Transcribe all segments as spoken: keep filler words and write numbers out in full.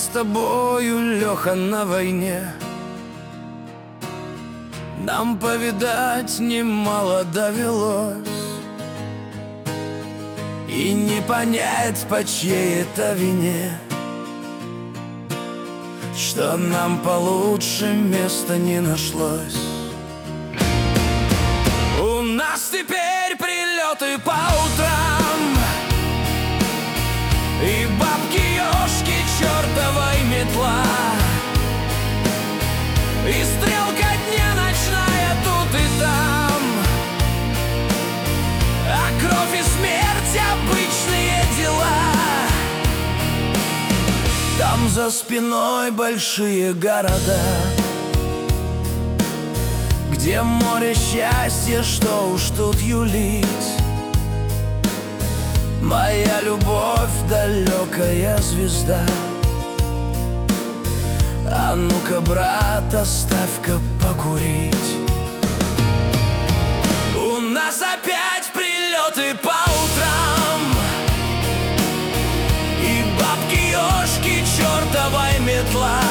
тобою, Леха, на войне. Нам повидать немало довелось, и не понять, по чьей это вине, что нам получше места не нашлось. У нас теперь прилеты по утрам, и бабки-ешки, чертова метла, и стрелка дня ночная тут и там, а кровь и смерть — обычные дела. Там за спиной большие города, где море счастья, что уж тут юлить. Моя любовь — далекая звезда. А ну-ка, брат, оставь-ка покурить. У нас опять прилеты по утрам, и бабки-ешки, чертова метла,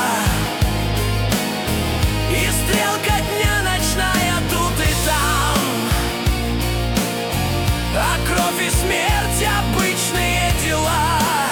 и стрелка дня ночная тут и там, а кровь и смерть — обычные дела.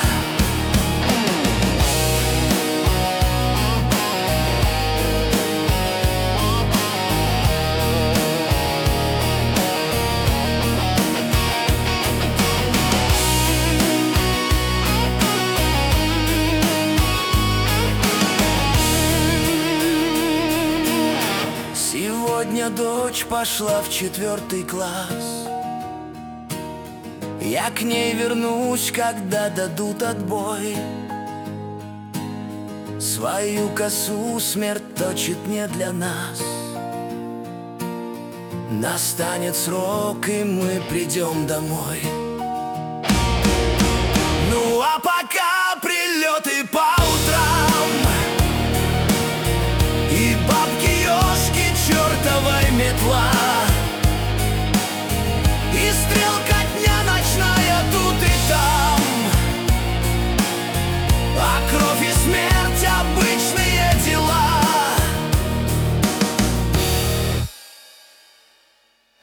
Сегодня дочь пошла в четвертый класс. Я к ней вернусь, когда дадут отбой. Свою косу смерть точит не для нас. Настанет срок, и мы придем домой. Ну а пока прилеты по утрам, и бабки-ешки, чертова метла, и стрелка